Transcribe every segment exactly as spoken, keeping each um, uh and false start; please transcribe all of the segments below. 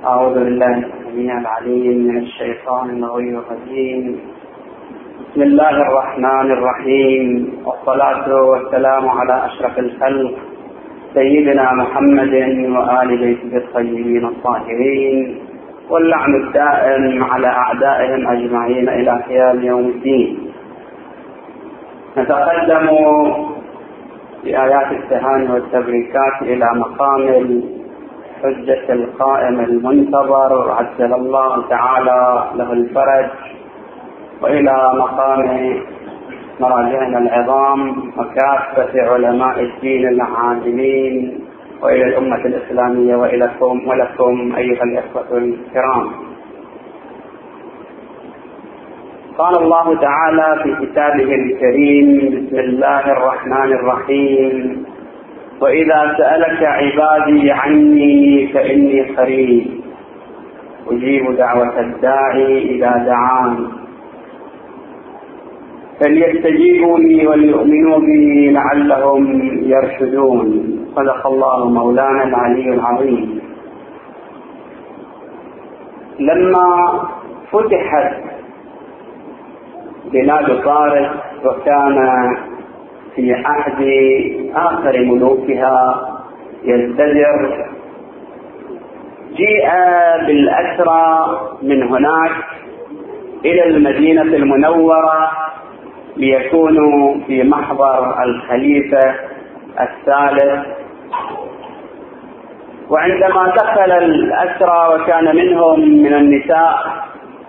أعوذ بالله السميع العليم من الشيطان اللعين الرجيم. بسم الله الرحمن الرحيم، والصلاة والسلام على أشرف الخلق سيدنا محمد وآل بيته الطيبين الطاهرين، واللعن الدائم على أعدائهم أجمعين إلى قيام يوم الدين. نتقدم بآيات التهاني والتبريكات إلى مقام الحجة القائم المنتظر عجل الله تعالى له الفرج، وإلى مقام مراجعنا العظام وكافة علماء الدين العاملين، وإلى الأمة الإسلامية وإليكم ولكم أيها الإخوة الكرام. قال الله تعالى في كتابه الكريم: بسم الله الرحمن الرحيم: وإذا سألك عبادي عني فإني قريب أجيب دعوة الداعي إذا دعان فليستجيبوا لي وليؤمنوا بي لعلهم يرشدون. صدق الله مولانا العلي العظيم. لما فتحت بلاد فارس وكان في عهد آخر ملوكها يزدجر، جيء بالأسرى من هناك إلى المدينة المنورة ليكونوا في محضر الخليفة الثالث. وعندما دخل الأسرى وكان منهم من النساء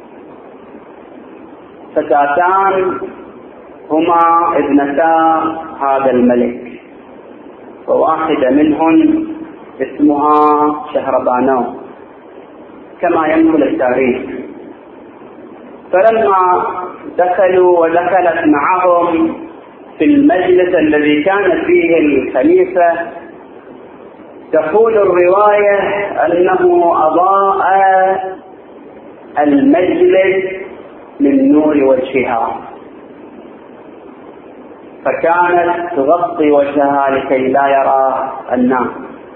فتاتان هما ابنتا هذا الملك، وواحدة منهن اسمها شهربانو كما ينقل التاريخ. فلما دخلوا ودخلت معهم في المجلس الذي كان فيه الخليفة، تقول الرواية أنه أضاء المجلس من نور وجهها، فكانت تغطي وجهها لكي لا يرى الناس.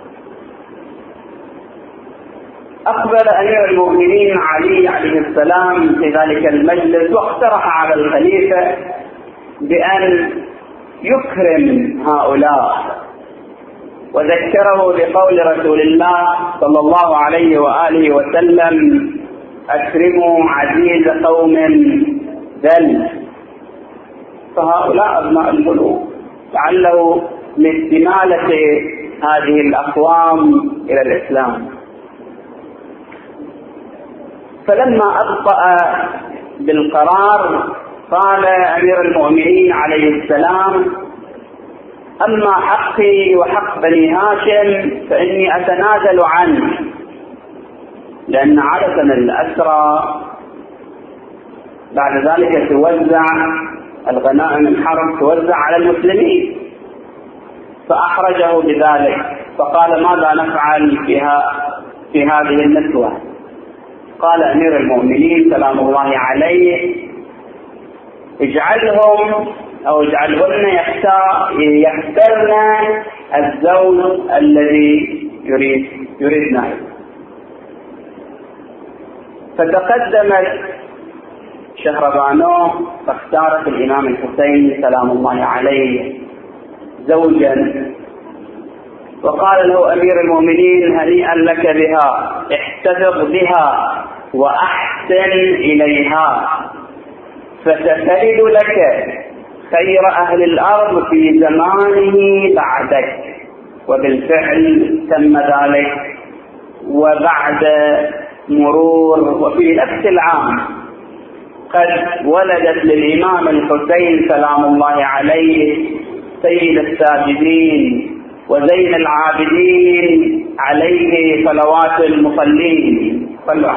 أقبل أمير المؤمنين علي عليه السلام في ذلك المجلس واقترح على الخليفة بأن يكرم هؤلاء، وذكره بقول رسول الله صلى الله عليه وآله وسلم: أكرموا عزيز قوم ذل. فهؤلاء أبناء الملوك، لعله لاستمالة هذه الأقوام إلى الإسلام. فلما أبطأ بالقرار قال أمير المؤمنين عليه السلام: أما حقي وحق بني هاشم فإني أتنازل عنه، لأن عادة الأسرى بعد ذلك توزع الغنائم الحرب توزع على المسلمين، فأحرجه بذلك، فقال: ماذا نفعل فيها في هذه النسوة؟ قال أمير المؤمنين سلام الله عليه: اجعلهم أو اجعلهن يختارن الزوج الذي يريد يريدنا. فتقدمت شهربانو فاختارت الإمام الحسين سلام الله عليه زوجا، وقال له أمير المؤمنين: هنيئا لك بها، احتفظ بها وأحسن إليها فتتلد لك خير أهل الأرض في زمانه بعدك. وبالفعل تم ذلك، وبعد مرور وفي نفس العام قد ولدت للإمام الحسين سلام الله عليه سيد الساجدين وزين العابدين عليه صلوات المصلين. صلوا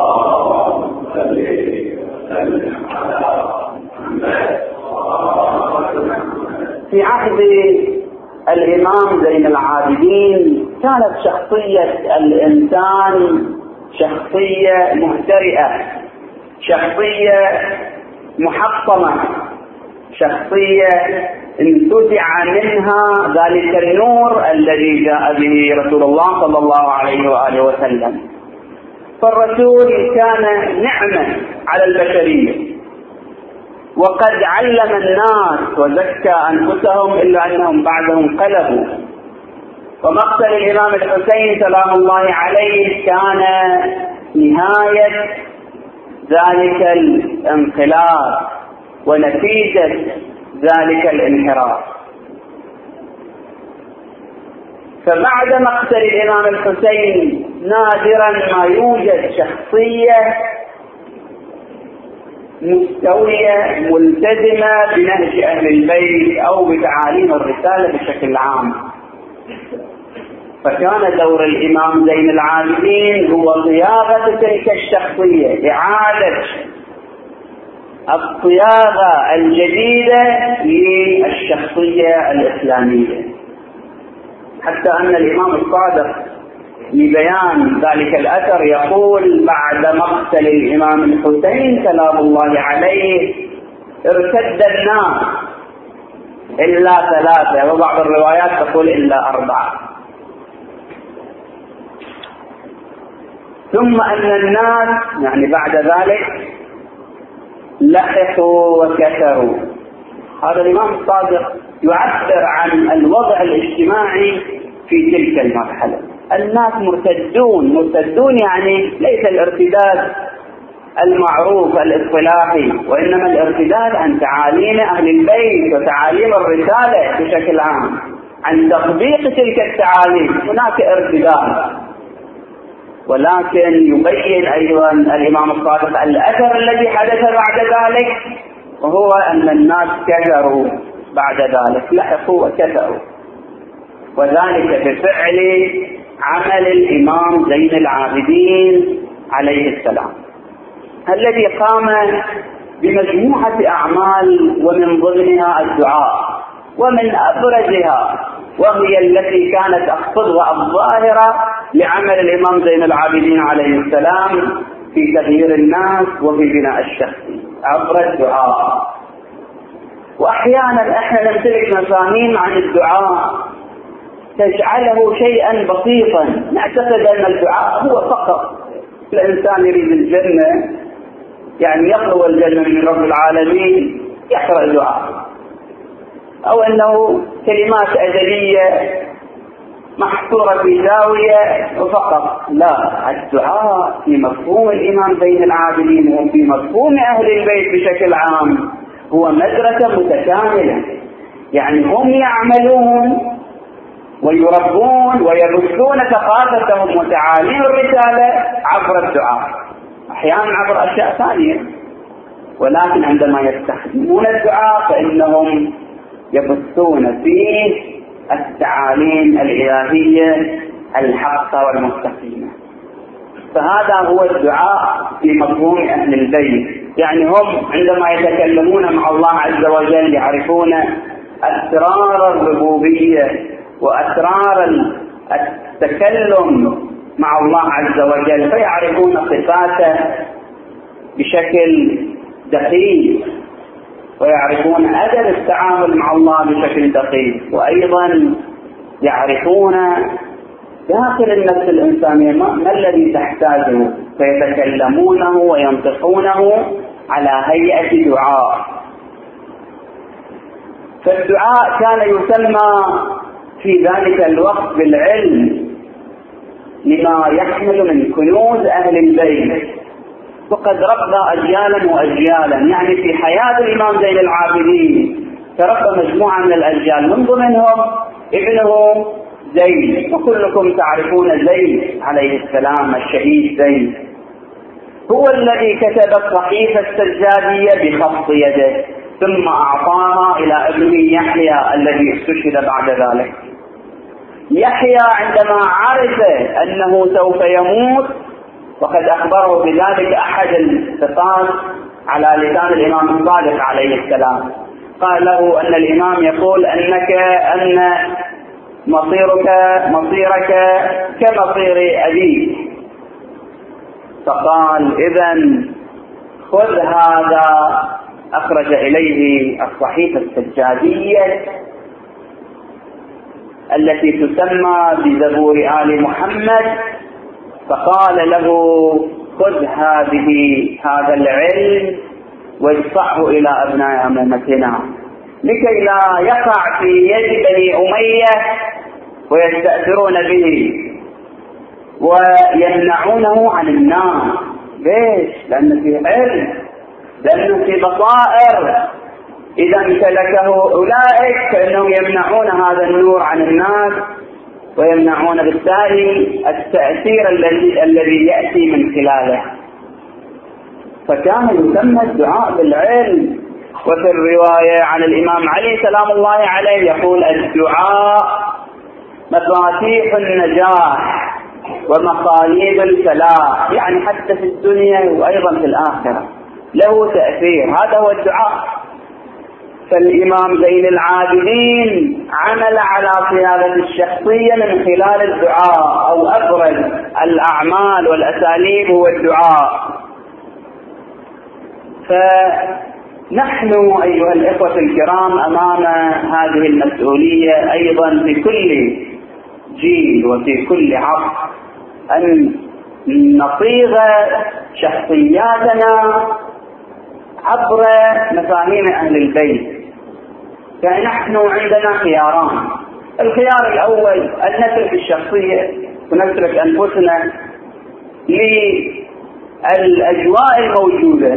في عهد الإمام زين العابدين كانت شخصية الإنسان شخصية مهترئة، شخصية محطمة، شخصية انتزع منها ذلك النور الذي جاء به رسول الله صلى الله عليه وآله وسلم. فالرسول كان نعمة على البشرية، وقد علم الناس وزكى أنفسهم، إلا أنهم بعدهم قلبوا. ومقتل الإمام الحسين سلام الله عليه كان نهاية ذلك الانقلاب ونتيجة ذلك الانحراف. فبعد مقتل الإمام الحسين نادرا ما يوجد شخصية مستوية ملتزمة بنهج أهل البيت أو بتعاليم الرسالة بشكل عام. فكان دور الإمام زين العابدين هو صياغة تلك الشخصية، إعادة الصياغة الجديدة للشخصية الإسلامية، حتى أن الإمام الصادق لبيان ذلك الأثر يقول: بعد مقتل الإمام الحسين سلام الله عليه ارتد الناس إلا ثلاثة، وبعض الروايات تقول إلا أربعة، ثم أن الناس يعني بعد ذلك لحقوا وكثروا. هذا الإمام الصادق يعبر عن الوضع الاجتماعي في تلك المرحلة. الناس مرتدون، مرتدون يعني ليس الارتداد المعروف الاصطلاحي، وإنما الارتداد عن تعاليم أهل البيت وتعاليم الرسالة بشكل عام، عن تطبيق تلك التعاليم. هناك ارتداد، ولكن يبين أيضا الإمام الصادق الأثر الذي حدث بعد ذلك، وهو أن الناس كثروا بعد ذلك، لحقوا وكثروا، وذلك بفعل عمل الإمام زين العابدين عليه السلام، الذي قام بمجموعة أعمال، ومن ضمنها الدعاء، ومن أبرزها وهي التي كانت أقصدها الظاهرة لعمل الإمام زين العابدين عليه السلام في تغيير الناس وفي بناء الشخص عبر الدعاء. وأحيانا احنا نمتلك مفاهيم عن الدعاء تجعله شيئا بسيطا، نعتقد أن الدعاء هو فقط الإنسان يريد الجنة، يعني يطلب الجنة من رب العالمين يقرأ الدعاء، أو أنه كلمات أزلية محصورة في زاوية وفقط. لا، الدعاء في مفهوم الإمام زين العابدين وفي مفهوم أهل البيت بشكل عام هو مدرسة متكاملة، يعني هم يعملون ويربون ويبثون ثقافتهم وتعاليم الرسالة عبر الدعاء، أحيانا عبر أشياء ثانية، ولكن عندما يستخدمون الدعاء فإنهم يبثون فيه التعاليم الإلهية الحقة والمستقيمة. فهذا هو الدعاء في مفهوم أهل البيت، يعني هم عندما يتكلمون مع الله عز وجل يعرفون أسرار الربوبية وأسرار التكلم مع الله عز وجل، فيعرفون صفاته بشكل دقيق، ويعرفون أدب التعامل مع الله بشكل دقيق، وأيضا يعرفون داخل النفس الإنسانية ما الذي تحتاجه، فيتكلمونه وينطقونه على هيئة دعاء. فالدعاء كان يسمى في ذلك الوقت بالعلم لما يحمل من كنوز أهل البيت، وقد ربى أجيالا وأجيالا. يعني في حياة الإمام زين العابدين تربى مجموعة من الأجيال، من ضمنهم ابنه زين، وكلكم تعرفون زين عليه السلام الشهيد زين، هو الذي كتب الصحيفة السجادية بخط يده، ثم أعطاها إلى ابنه يحيى الذي استشهد بعد ذلك. يحيى عندما عرف أنه سوف يموت، وقد أخبره بذلك أحد الثقات على لسان الإمام الصادق عليه السلام، قال له أن الإمام يقول أنك أن مصيرك مصيرك كمصير أبيك، فقال إذن خذ هذا. أخرج إليه الصحيفة السجادية التي تسمى بزبور آل محمد، فقال له خذ هذه هذا العلم وادفعه إلى أبناء أمتنا لكي لا يقع في يد بني أمية ويستأثرون به ويمنعونه عن الناس. ليش؟ لأنه في علم، لأنه في بصائر، إذا امتلكه أولئك فإنهم يمنعون هذا النور عن الناس ويمنعون بالتالي التأثير الذي الذي يأتي من خلاله. فكان يسمى الدعاء بالعلم. وفي الرواية عن الإمام علي سلام الله عليه يقول الدعاء مفاتيح النجاح ومقاليد الفلاح، يعني حتى في الدنيا وأيضا في الآخرة له تأثير. هذا هو الدعاء. فالإمام زين العابدين عمل على صياغة الشخصية من خلال الدعاء، أو أبرز الأعمال والأساليب هو الدعاء. فنحن أيها الإخوة الكرام أمام هذه المسؤولية أيضا في كل جيل وفي كل عصر، أن نصيغ شخصياتنا عبر مفاهيم أهل البيت. فنحن عندنا خياران. الخيار الأول أن نترك الشخصية ونترك أنفسنا للأجواء الموجودة،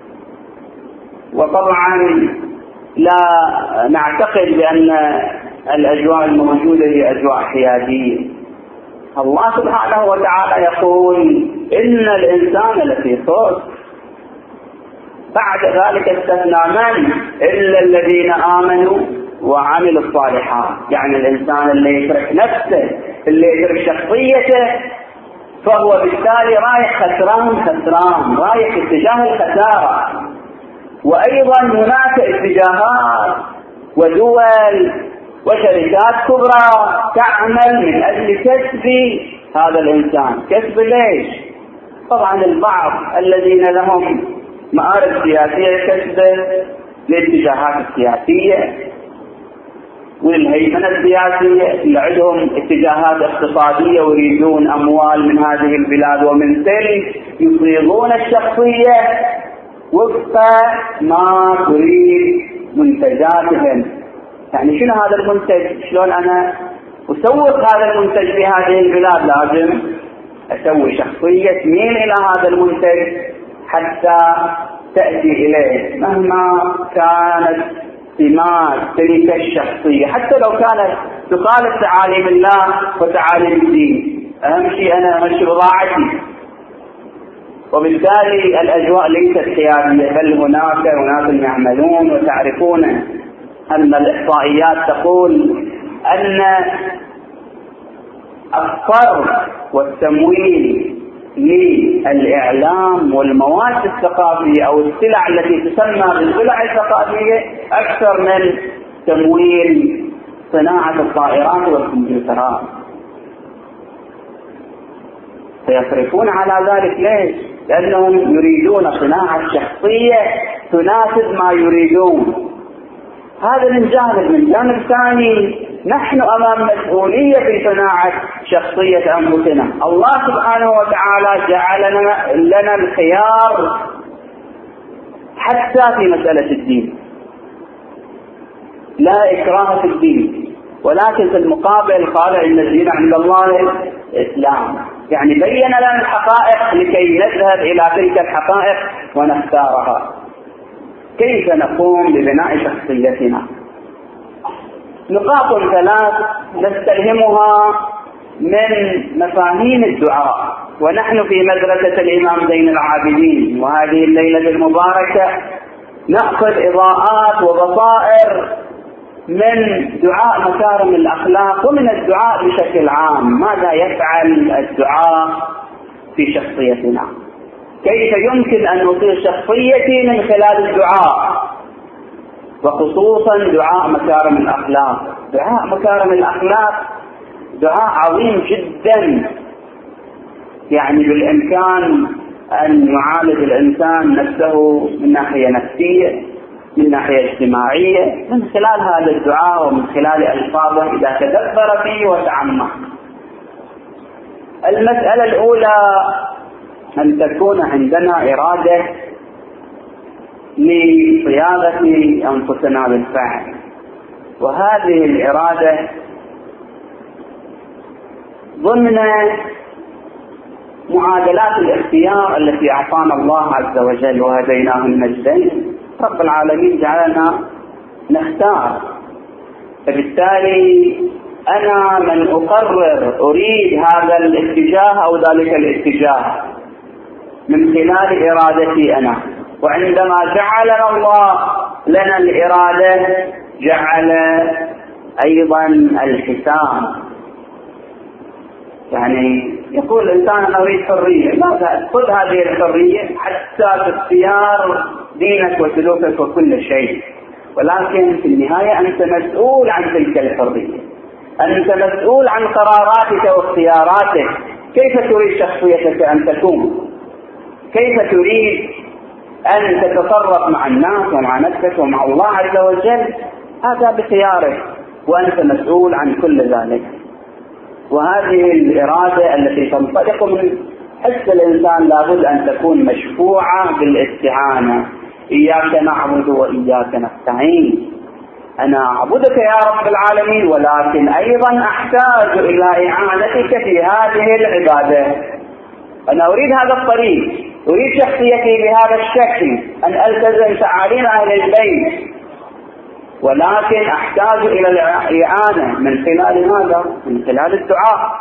وطبعا لا نعتقد بأن الأجواء الموجودة هي أجواء حيادية. الله سبحانه وتعالى يقول إن الإنسان لفي خسر، بعد ذلك استثنى من؟ إلا الذين آمنوا وعملوا الصالحات. يعني الإنسان اللي يترك نفسه، اللي يترك شخصيته، فهو بالتالي رايح خسران خسران، رايح اتجاه الخسارة. وأيضا هناك اتجاهات ودول وشركات كبرى تعمل من أجل كسب هذا الإنسان. كسب ليش؟ طبعا البعض الذين لهم مآرب سياسية كسبه للاتجاهات السياسية والهيمنة السياسية، اللي عندهم اتجاهات اقتصادية ويريدون أموال من هذه البلاد ومن تلك، يصيغون الشخصية وفق ما تريد منتجاتهم. يعني شنو هذا المنتج؟ شلون أنا أسوق هذا المنتج في هذه البلاد؟ لازم أسوي شخصية تميل إلى هذا المنتج حتى تأتي إليه مهما كانت سمات تلك الشخصية، حتى لو كانت تخالف تعاليم الله وتعاليم الدين. أهم شيء أنا أمشي بضاعتي. وبالتالي الأجواء ليست حيادية، بل هناك أناس يعملون. وتعرفون أن الإحصائيات تقول أن الصرف والتمويل للإعلام والمواد الثقافية أو السلع التي تسمى بالسلع الثقافية أكثر من تمويل صناعة الطائرات والكمبيوترات. سيصرفون على ذلك. ليش؟ لأنهم يريدون صناعة شخصية تناسب ما يريدون. هذا من جانب. من جانب ثاني نحن أمام مسؤولية في صناعة شخصية أنفسنا. الله سبحانه وتعالى جعل لنا الخيار حتى في مسألة الدين. لا إكراه في الدين، ولكن في المقابل قال إن الدين عند الله الإسلام. يعني بين لنا الحقائق لكي نذهب إلى تلك الحقائق ونختارها. كيف نقوم ببناء شخصيتنا؟ نقاط ثلاث نستلهمها من مفاهيم الدعاء، ونحن في مدرسة الإمام زين العابدين. وهذه الليلة المباركة نأخذ إضاءات وبصائر من دعاء مكارم الأخلاق ومن الدعاء بشكل عام. ماذا يفعل الدعاء في شخصيتنا؟ كيف يمكن أن نصير شخصيتي من خلال الدعاء، وخصوصا دعاء مكارم الأخلاق؟ دعاء مكارم الأخلاق دعاء عظيم جدا. يعني بالإمكان أن يعالج الإنسان نفسه من ناحية نفسية، من ناحية اجتماعية، من خلال هذا الدعاء ومن خلال ألفاظه إذا تدبر فيه وتعمق. المسألة الأولى أن تكون عندنا إرادة لصياغة أنفسنا بالفعل، وهذه الإرادة ضمن معادلات الاختيار التي أعطانا الله عز وجل وهديناه النجدين. رب العالمين جعلنا نختار، فبالتالي أنا من أقرر أريد هذا الاتجاه أو ذلك الاتجاه من خلال إرادتي أنا. وعندما جعلنا الله لنا الإرادة جعل أيضا الحساب. يعني يقول الإنسان أنا أريد حرية، لا، خذ هذه الحرية حتى في اختيار دينك وسلوكك وكل شيء، ولكن في النهاية أنت مسؤول عن تلك الحرية، أنت مسؤول عن قراراتك واختياراتك. كيف تريد شخصيتك أن تكون؟ كيف تريد أن تتصرف مع الناس ومع نفسك ومع الله عز وجل؟ هذا بخيارك، وأنت مسؤول عن كل ذلك. وهذه الإرادة التي تنطلق من حس الإنسان لابد أن تكون مشفوعة بالاستعانة. إياك نعبد وإياك نستعين. أنا أعبدك يا رب العالمين، ولكن أيضا أحتاج إلى إعانتك في هذه العبادة. أنا أريد هذا الطريق، أريد شخصيتي بهذا الشكل، أن ألتزم تعاليم أهل البيت، ولكن أحتاج إلى الإعانة من خلال ماذا؟ من خلال الدعاء.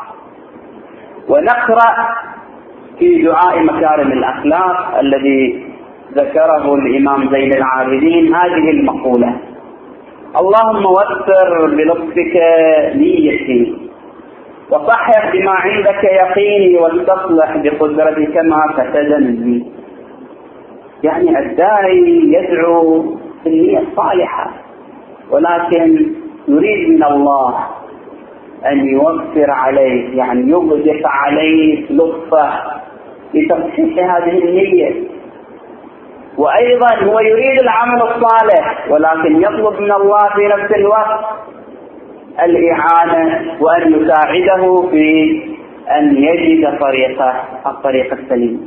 ونقرأ في دعاء مكارم الأخلاق الذي ذكره الإمام زين العابدين هذه المقولة: اللهم وفر بلطفك نيتي، وصحح بما عندك يقيني، واستصلح بقدرتك ما فسد مني. يعني الداعي يدعو بالنية الصالحة، ولكن يريد من الله أن يوفر عليه، يعني يغدق عليه لطفه لتصحيح هذه النية. وأيضا هو يريد العمل الصالح، ولكن يطلب من الله في نفس الوقت الإعانة وأن يساعده في أن يجد طريقه الطريق السليم.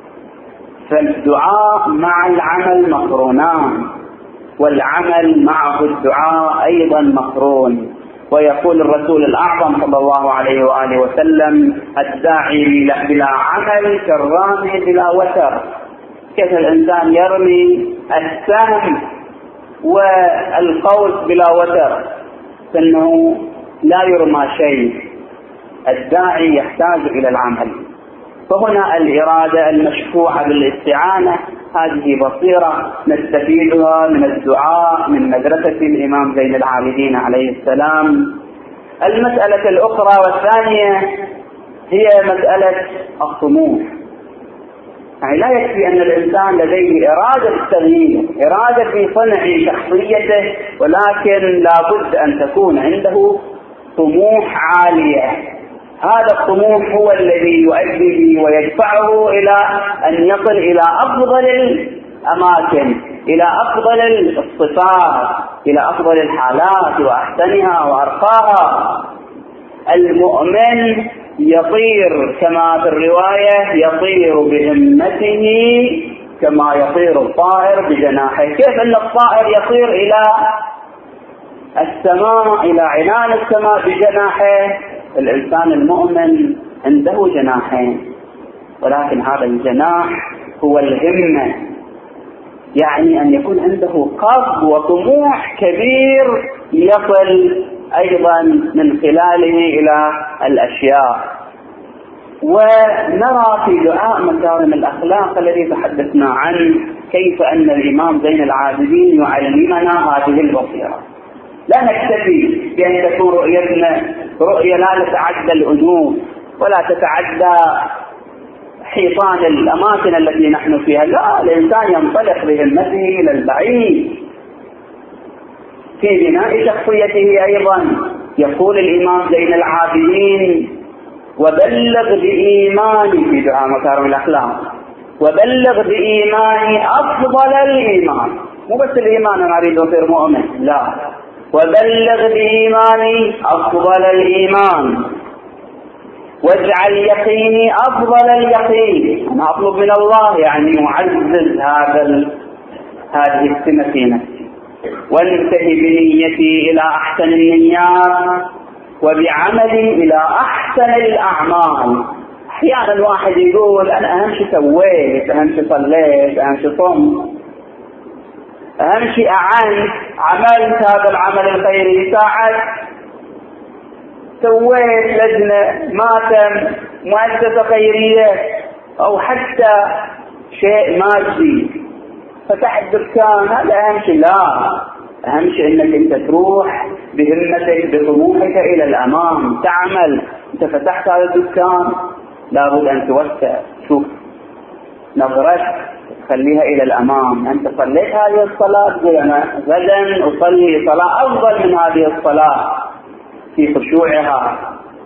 فالدعاء مع العمل مقرونان، والعمل معه الدعاء أيضا مقرون. ويقول الرسول الأعظم صلى الله عليه وآله وسلم: الداعي بلا عمل كالرامي بلا وتر. كيف الإنسان يرمي السهم والقوس بلا وتر؟ فإنه لا يرمى شيء. الداعي يحتاج إلى العمل. فهنا الإرادة المشفوعة بالاستعانة هذه بصيرة نستفيدها من الدعاء من مدرسة الإمام زين العابدين عليه السلام. المسألة الأخرى والثانية هي مسألة الطموح. يعني لا يكفي أن الإنسان لديه إرادة التغيير، إرادة في صنع شخصيته، ولكن لابد أن تكون عنده طموح عالية. هذا الطموح هو الذي يؤدي ويدفعه إلى أن يصل إلى أفضل الأماكن، إلى أفضل الصفات، إلى أفضل الحالات وأحسنها وأرقاها. المؤمن يطير كما في الرواية: يطير بهمته كما يطير الطائر بجناحه. كيف أن الطائر يطير إلى السماء، إلى عنان السماء بجناحه، الإنسان المؤمن عنده جناحين، ولكن هذا الجناح هو الهمة. يعني أن يكون عنده قصد وطموح كبير يصل أيضا من خلاله إلى الأشياء. ونرى في دعاء مكارم الأخلاق الذي تحدثنا عنه كيف أن الإمام زين العابدين يعلمنا هذه البصيرة. لا نكتفي بأن تكون رؤيتنا رؤية لا تتعدى الأنوف ولا تتعدى حيطان الأماكن التي نحن فيها. لا، الإنسان ينطلق بهمته إلى البعيد في بناء شخصيته. أيضا يقول الإمام زين العابدين: وبلغ بإيماني، في دعاء مكارم الأخلاق، وبلغ بإيماني أفضل الإيمان. مو بس الإيمان أنا أريد أصير مؤمن، لا، وبلغ بإيماني أفضل الإيمان. واجعل يقيني أفضل اليقين. أنا أطلب من الله يعني يعزز هذا هذه السمة في نفسي، وانتهي بنيتي إلى أحسن النيات وبعملي إلى أحسن الأعمال. أحيانا الواحد يقول أنا أهم شيء سويت، أهم شيء صليت، أهم شيء صمت، أهم شيء أعنت، عملت هذا العمل الخيري، ساعدت، سويت لجنة، ماتم، مؤسسة خيرية، أو حتى شيء مادي، فتحت دكان، هذا أهم شيء. لا، أهم شيء أنك أنت تروح بهمتك بطموحك إلى الأمام، تعمل. أنت فتحت هذا الدكان لابد أن توسع، شوف نظرتك خليها إلى الأمام. أنت صليت هذه الصلاة، تقول أنا غدا أصلي صلاة أفضل من هذه الصلاة في خشوعها.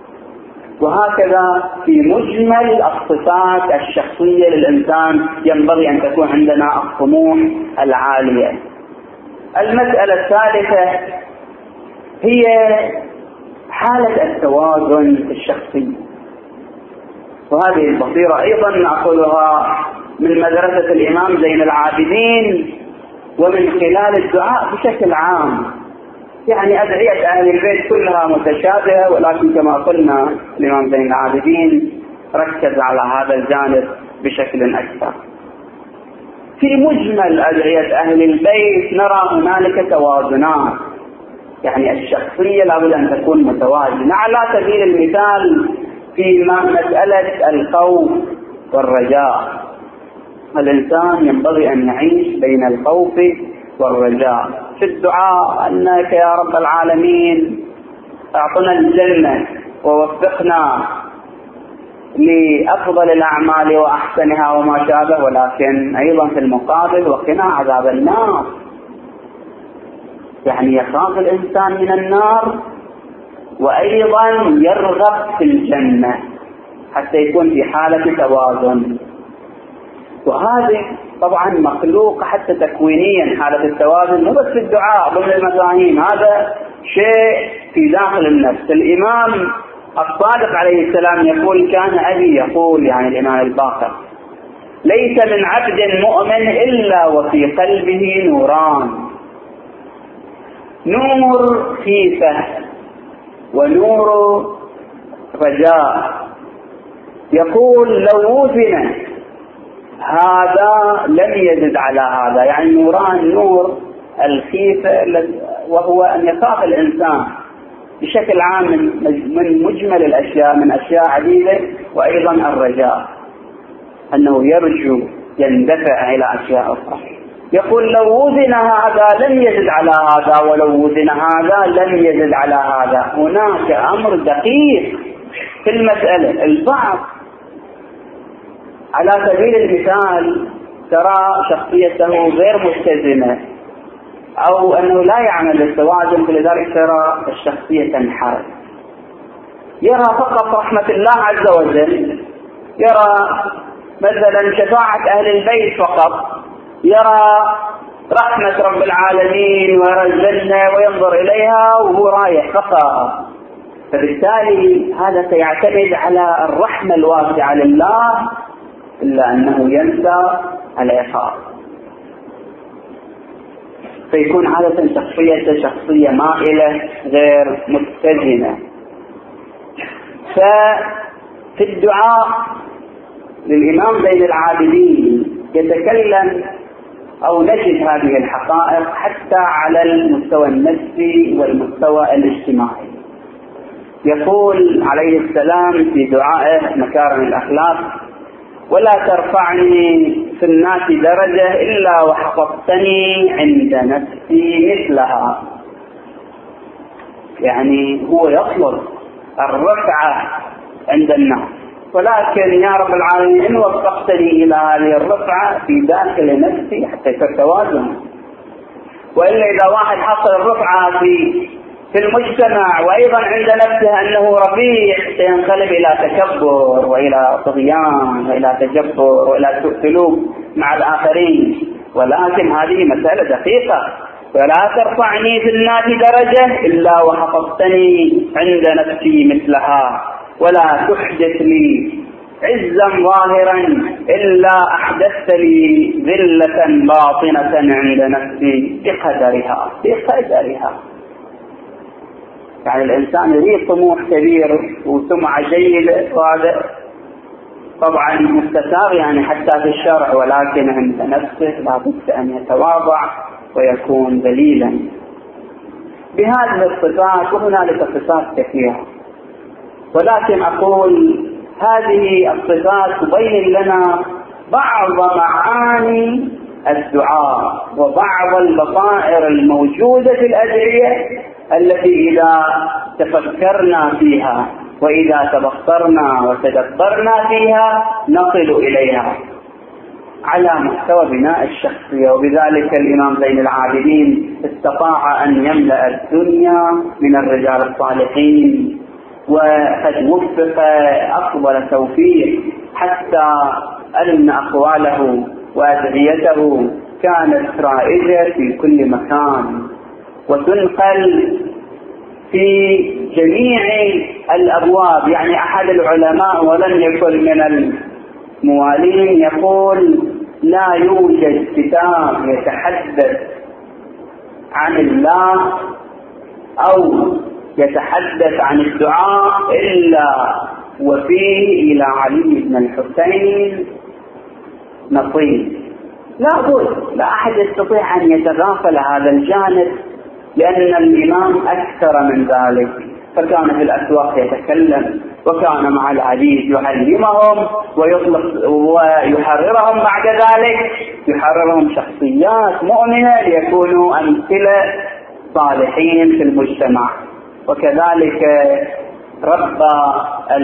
وهكذا في مجمل الصفات الشخصية للإنسان ينبغي أن تكون عندنا الطموح العالية. المسألة الثالثة هي حالة التوازن الشخصي، وهذه البصيرة أيضا نأخذها من مدرسة الإمام زين العابدين ومن خلال الدعاء بشكل عام. يعني أدعية أهل البيت كلها متشابهة، ولكن كما قلنا الإمام زين العابدين ركز على هذا الجانب بشكل أكثر. في مجمل أدعية أهل البيت نرى هنالك توازنات، يعني الشخصية لابد أن تكون متوازنة. على سبيل المثال في مسألة الخوف والرجاء، الإنسان ينبغي أن يعيش بين الخوف والرجاء. في الدعاء أنك يا رب العالمين أعطنا الجنة ووفقنا لأفضل الأعمال وأحسنها وما شابه، ولكن أيضا في المقابل وقنا عذاب النار. يعني يخاف الإنسان من النار وأيضا يرغب في الجنة حتى يكون في حالة توازن. وهذه طبعا مخلوق حتى تكوينيا، حالة التوازن مو بس في الدعاء ضمن المفاهيم، هذا شيء في داخل النفس. الإمام الصادق عليه السلام يقول كان أبي يقول، يعني الإمام الباقر، ليس من عبد مؤمن إلا وفي قلبه نوران، نور خيفة ونور رجاء. يقول لو وزن هذا لم يزد على هذا، يعني نوران، نور الخيفة وهو أن يخاف الإنسان بشكل عام من مجمل الأشياء، من أشياء عديدة، وأيضا الرجاء أنه يرجو يندفع إلى أشياء أخرى. يقول لو وزن هذا لم يزد على هذا، ولو وزن هذا لم يزد على هذا. هناك أمر دقيق في المسألة. البعض على سبيل المثال ترى شخصيته غير متزنة أو أنه لا يعمل بالتوازن، فلذلك ترى الشخصية تنحرف. يرى فقط رحمة الله عز وجل، يرى مثلا شفاعة أهل البيت فقط، يرى رحمة رب العالمين ويرى الجنة وينظر إليها وهو رايح فقط. فبالتالي هذا سيعتمد على الرحمة الواسعة لله، إلا أنه ينسى العقاب، فيكون عادة شخصية شخصية مائلة غير متزنة. ففي الدعاء للإمام زين العابدين يتكلم أو نجد هذه الحقائق حتى على المستوى النفسي والمستوى الاجتماعي. يقول عليه السلام في دعائه مكارم الأخلاق: ولا ترفعني في الناس درجة إلا وحفظتني عند نفسي مثلها. يعني هو يطلب الرفعة عند الناس، ولكن يا رب العالمين إن وفقتني إلى هذه الرفعة في داخل نفسي حتى يكون توازن. وإلا إذا واحد حصل الرفعة في في المجتمع وأيضا عند نفسه أنه رفيع، سينقلب إلى تكبر وإلى طغيان وإلى تجبر وإلى سوء سلوك مع الآخرين. ولكن هذه مسألة دقيقة: ولا ترفعني في الناس درجة إلا وحفظتني عند نفسي مثلها. ولا تحدث لي عزا ظاهرا إلا أحدثت لي ذلة باطنة عند نفسي بقدرها بقدرها. يعني الإنسان يريد طموح كبير وسمعة جيدة، وهذا طبعا مستساغ يعني حتى في الشرع، ولكن عند نفسه لابد أن يتواضع ويكون ذليلا بهذه الصفات. وهنالك صفات كثيرة، ولكن أقول هذه الصفات تبين لنا بعض معاني الدعاء وبعض البصائر الموجودة في الأدعية التي إذا تفكرنا فيها وإذا تبصرنا وتدبرنا فيها نصل إليها على مستوى بناء الشخصية. وبذلك الإمام زين العابدين استطاع أن يملأ الدنيا من الرجال الصالحين، وقد وفق أفضل توفيق حتى أن أقواله وأدعيته كانت رائجة في كل مكان وتنقل في جميع الأبواب. يعني أحد العلماء ولم يكن من الموالين يقول لا يوجد كتاب يتحدث عن الله أو يتحدث عن الدعاء إلا وفيه إلى علي بن الحسين نصيب. لا بد، لا أحد يستطيع أن يتغافل هذا الجانب، لأن الإمام أكثر من ذلك، فكان في الأسواق يتكلم، وكان مع العبيد يعلمهم ويطلق ويحررهم، بعد ذلك يحررهم شخصيات مؤمنة ليكونوا أمثلة صالحين في المجتمع. وكذلك ربى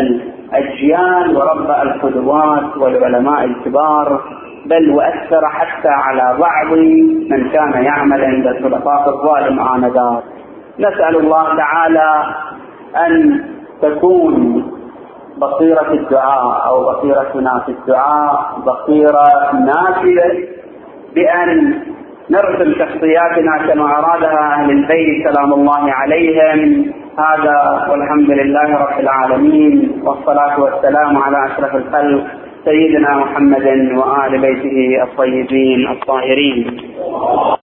الأجيال وربى القدوات والعلماء الكبار، بل وأثر حتى على بعض من كان يعمل عند السلطات الظالم آنذاك. نسأل الله تعالى أن تكون بصيرة الدعاء أو بصيرتنا في الدعاء بصيرة نافذة، بأن نرسم شخصياتنا كما أرادها أهل البيت سلام الله عليهم. هذا والحمد لله رب العالمين، والصلاة والسلام على أشرف الخلق سيدنا محمد وآل بيته الطيبين الطاهرين.